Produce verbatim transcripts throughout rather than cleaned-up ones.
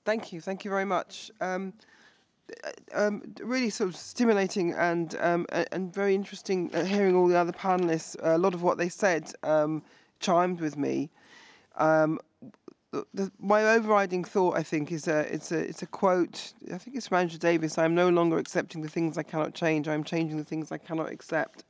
Thank you, thank you very much. Um, um, really sort of stimulating and um, a- and very interesting uh, hearing all the other panelists. A lot of what they said um, chimed with me. Um, the, the, my overriding thought, I think, is a it's a it's a quote. I think it's from Angela Davis. I'm no longer accepting the things I cannot change. I'm changing the things I cannot accept.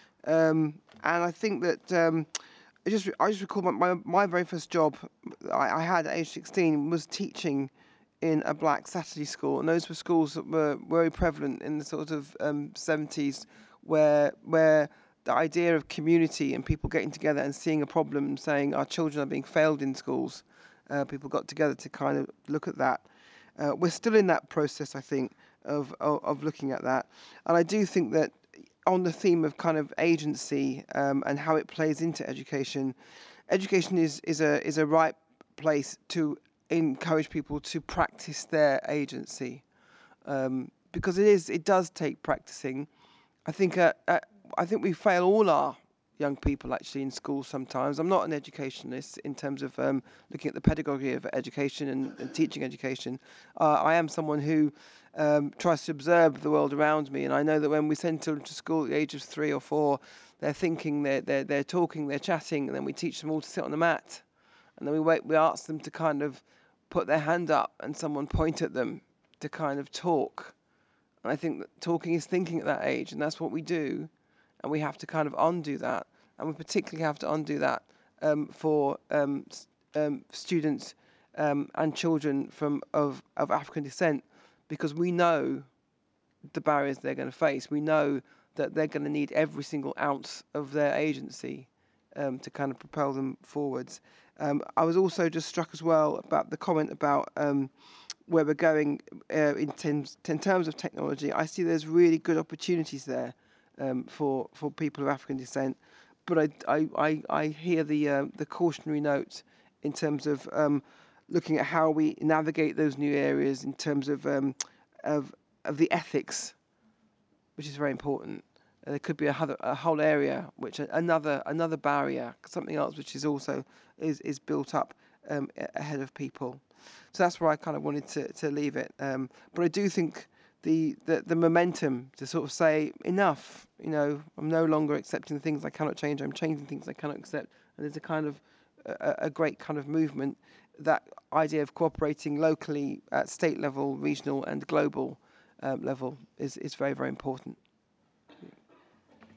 Um, and I think that um, I just I just recall my, my, my very first job I, I had at age sixteen was teaching in a black Saturday school, and those were schools that were very prevalent in the sort of um, seventies, where where the idea of community and people getting together and seeing a problem and saying our children are being failed in schools, uh, people got together to kind of look at that. Uh, we're still in that process, I think, of, of of looking at that, and I do think that on the theme of kind of agency um, and how it plays into education, education is is a is a right place to encourage people to practice their agency, um, because it is it does take practicing. I think uh, uh, I think we fail all our young people actually in school sometimes. I'm not an educationalist in terms of um, looking at the pedagogy of education and, and teaching education. Uh, I am someone who um, tries to observe the world around me, and I know that when we send children to school at the age of three or four, they're thinking, they're they're, they're talking, they're chatting, and then we teach them all to sit on the mat, and then we wait, we ask them to kind of put their hand up and someone point at them to kind of talk. And I think that talking is thinking at that age, and that's what we do, and we have to kind of undo that, and we particularly have to undo that um, for um, um, students um, and children from of, of African descent, because we know the barriers they're going to face. We know that they're going to need every single ounce of their agency um, to kind of propel them forwards. Um, I was also just struck as well about the comment about um, where we're going uh, in, terms, in terms of technology. I see there's really good opportunities there um, for for people of African descent, but I I, I, I hear the uh, the cautionary note in terms of um, looking at how we navigate those new areas in terms of um, of of the ethics, which is very important. Uh, there could be a, other, a whole area which another another barrier, something else which is also is is built up um, ahead of people. So that's where I kind of wanted to, to leave it. Um, but I do think the, the the momentum to sort of say enough. You know, I'm no longer accepting the things I cannot change. I'm changing things I cannot accept. And there's a kind of a, a great kind of movement. That idea of cooperating locally at state level, regional, and global um, level is is very very important.